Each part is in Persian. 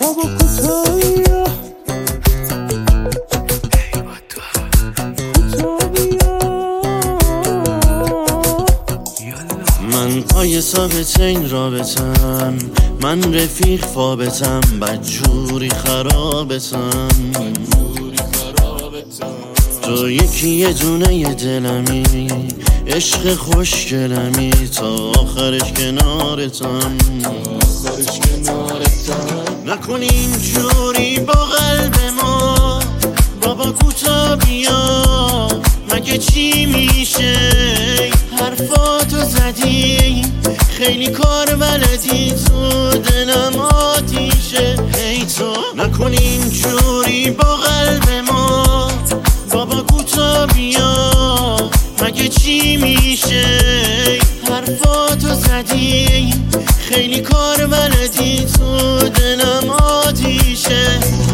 خواب کوتاهیه من پای ثابت این رابطم، من رفیق فابتم، بدجوری خرابتم. تو یکی یه دونه دلمی، عشق خوشگلمی، تا آخرش کنارتم. نکن اینجوری با قلب ما، بابا کوتا بیا، مگه چی میشه؟ حرفاتو زدی، خیلی کار بلدی، تو دلم آتیشه. ای تو نکن اینجوری با قلب ما، بابا کوتا بیا، مگه چی میشه؟ حرفاتو زدی، خیلی کار بلدی، تو دلم آتیشه.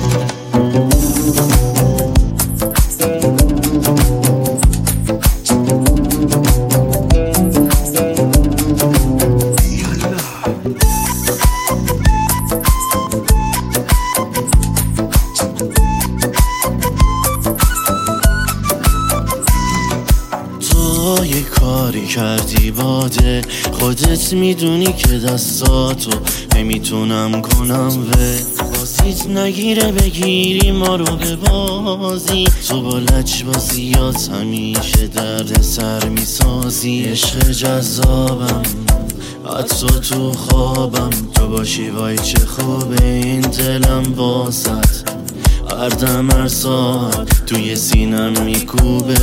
یه کاری کردی باده، خودت میدونی که دستاتو نمیتونم کنم و بازیت نگیره بگیری ما رو به بازی. تو با لجبازیات همیشه درد سر میسازی. عشق جذابم حتی تو خوابم، تو باشی وای چه خوبه این دلم باست. هر دم هر ساعت توی سینم میکوبه.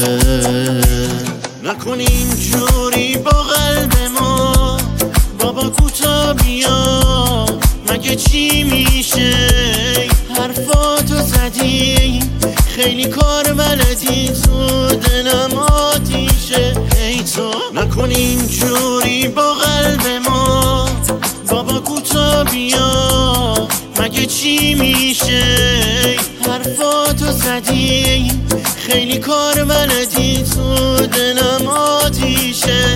نکن اینجوری با قلب ما، بابا کوتا بیا، مگه چی میشه؟ حرفاتو زدی، خیلی کار بلدی، تو دلم آتیشه. ای تو نکن اینجوری با قلب ما، بابا کوتا بیا، مگه چی میشه؟ حرفاتو زدی، خیلی کار بلدی، تو دلم آتیشه.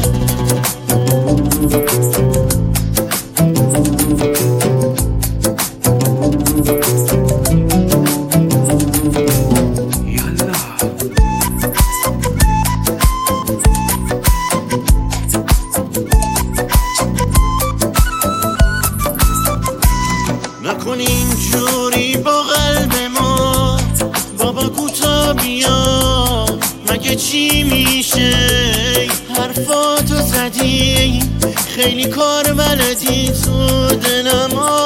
نکن اینجوری با قلب ما، بابا کوتا بیا، مگه چی میشه؟ حرفاتو زدی، خیلی کار بلدی، تو دلم